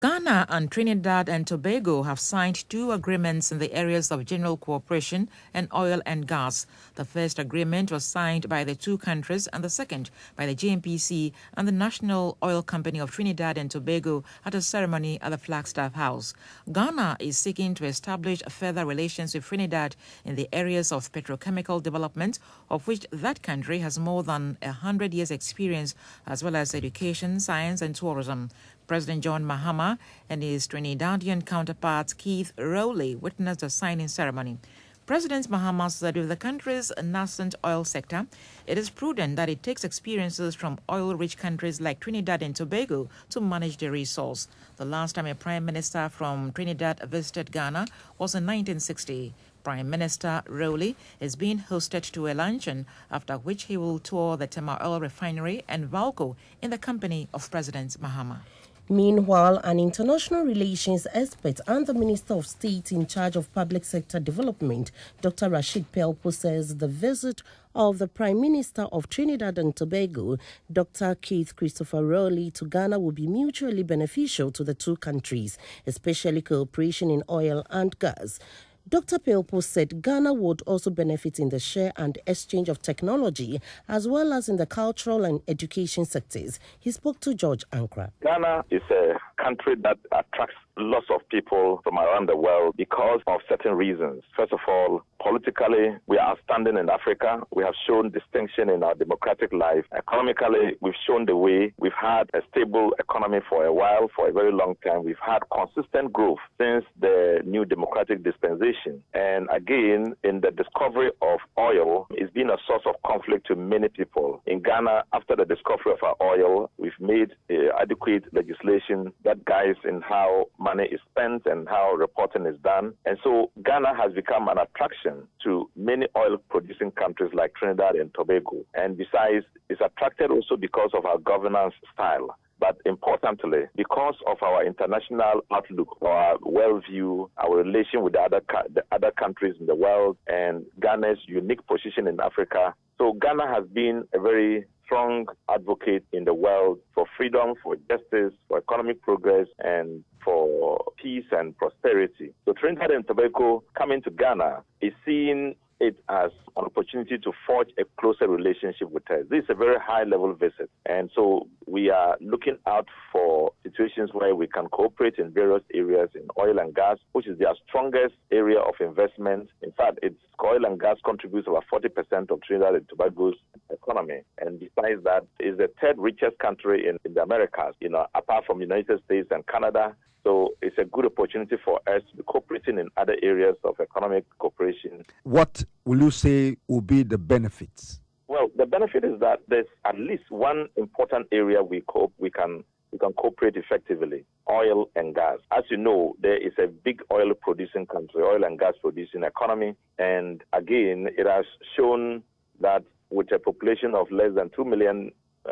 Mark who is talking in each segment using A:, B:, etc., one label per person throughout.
A: Ghana and Trinidad and Tobago have signed two agreements in the areas of general cooperation and oil and gas. The first agreement was signed by the two countries and the second by the JMPC and the National Oil Company of Trinidad and Tobago at a ceremony at the Flagstaff House. Ghana is seeking to establish further relations with Trinidad in the areas of petrochemical development, of which that country has more than 100 years' experience, as well as education, science and tourism. President John Mahama and his Trinidadian counterpart Keith Rowley witnessed the signing ceremony. President Mahama said with the country's nascent oil sector, it is prudent that it takes experiences from oil-rich countries like Trinidad and Tobago to manage the resource. The last time a prime minister from Trinidad visited Ghana was in 1960. Prime Minister Rowley is being hosted to a luncheon, after which he will tour the Tema Oil Refinery and Valco in the company of President Mahama.
B: Meanwhile, an international relations expert and the Minister of State in charge of public sector development, Dr. Rashid Pelpo, says the visit of the Prime Minister of Trinidad and Tobago, Dr. Keith Christopher Rowley, to Ghana will be mutually beneficial to the two countries, especially cooperation in oil and gas. Dr. Pelpo said Ghana would also benefit in the share and exchange of technology, as well as in the cultural and education sectors. He spoke to George Ankra.
C: Ghana is a country that attracts lots of people from around the world because of certain reasons. First of all, politically, we are outstanding in Africa. We have shown distinction in our democratic life. Economically, we've shown the way. We've had a stable economy for a while, for a very long time. We've had consistent growth since the new democratic dispensation. And again, in the discovery of oil, it's been a source of conflict to many people. In Ghana, after the discovery of our oil, we've made adequate legislation that guides in how money is spent and how reporting is done. And so Ghana has become an attraction to many oil-producing countries like Trinidad and Tobago. And besides, it's attracted also because of our governance style. But importantly, because of our international outlook, our worldview, our relation with the other countries in the world, and Ghana's unique position in Africa. So Ghana has been a very strong advocate in the world for freedom, for justice, for economic progress, and for peace and prosperity. So Trinidad and Tobago coming to Ghana is seen it as an opportunity to forge a closer relationship with us. This is a very high-level visit, and so we are looking out for situations where we can cooperate in various areas in oil and gas, which is their strongest area of investment. In fact, oil and gas contributes about 40% of Trinidad and Tobago's economy, and besides that, is the third richest country in the Americas, apart from the United States and Canada. So it's a good opportunity for us to be cooperating in other areas of economic cooperation.
D: What will you say will be the benefits?
C: Well, the benefit is that there's at least one important area we can cooperate effectively: oil and gas. As you know, there is a big oil-producing country, oil and gas-producing economy, and again, it has shown that with a population of less than 2 million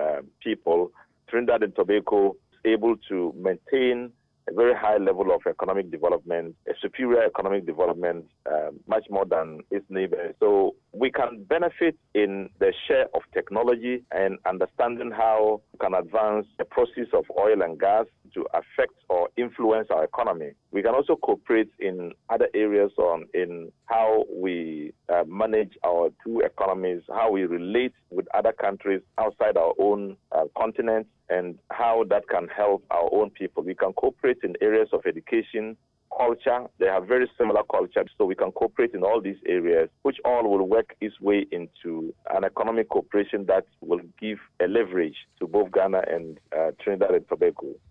C: people, Trinidad and Tobago is able to maintain a very high level of economic development, a superior economic development, much more than its neighbors. So we can benefit in the share of technology and understanding how we can advance the process of oil and gas to affect or influence our economy. We can also cooperate in other areas in how we manage our two economies, how we relate with other countries outside our own continent, and how that can help our own people. We can cooperate in areas of education, culture. They have very similar cultures, so we can cooperate in all these areas, which all will work its way into an economic cooperation that will give a leverage to both Ghana and Trinidad and Tobago.